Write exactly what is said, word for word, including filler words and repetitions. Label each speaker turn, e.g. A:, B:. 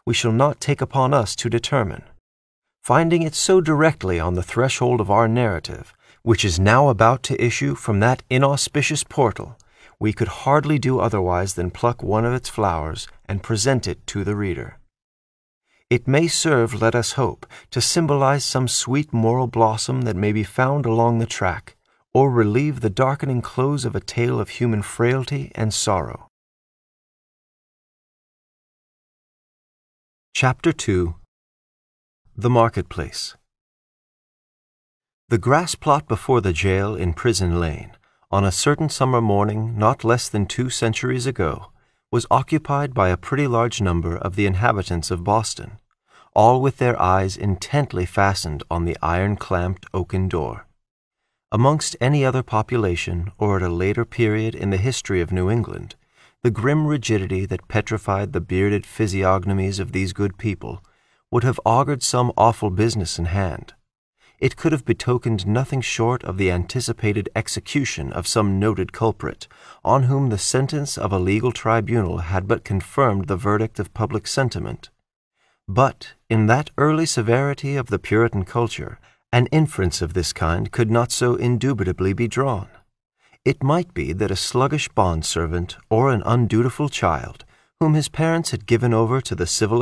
A: we shall not take upon us to determine. Finding it so directly on the threshold of our narrative, which is now about to issue from that inauspicious portal, we could hardly do otherwise than pluck one of its flowers and present it to the reader. It may serve, let us hope, to symbolize some sweet moral blossom that may be found along the track, or relieve the darkening close of a tale of human frailty and sorrow. Chapter two. The Marketplace. The grass plot before the jail in Prison Lane, on a certain summer morning not less than two centuries ago, was occupied by a pretty large number of the inhabitants of Boston, all with their eyes intently fastened on the iron-clamped oaken door. Amongst any other population, or at a later period in the history of New England, the grim rigidity that petrified the bearded physiognomies of these good people would have augured some awful business in hand. It could have betokened nothing short of the anticipated execution of some noted culprit, on whom the sentence of a legal tribunal had but confirmed the verdict of public sentiment. But, in that early severity of the Puritan culture, an inference of this kind could not so indubitably be drawn. It might be that a sluggish bond-servant or an undutiful child, whom his parents had given over to the civil